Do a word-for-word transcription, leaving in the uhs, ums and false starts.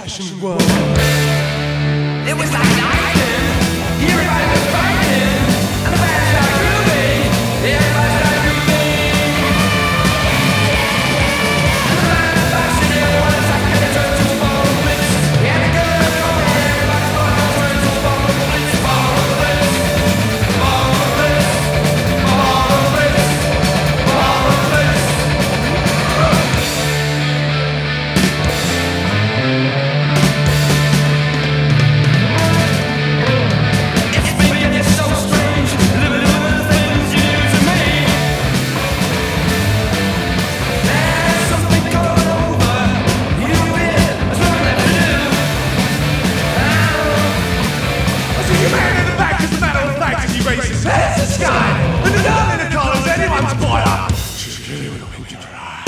fashion world. It was like lightning, everybody was fighting, and the band started grooving, everybody started grooving. And the band was flashing, everyone was like, and it turned to a ball of bliss. We had the girl come over, everybody turned to a ball of bliss, ball of bliss, ball of bliss, ball of bliss, ball of bliss. Heads the sky, and the girl in the collar is anyone's boiler. She's clearly looking into your eyes.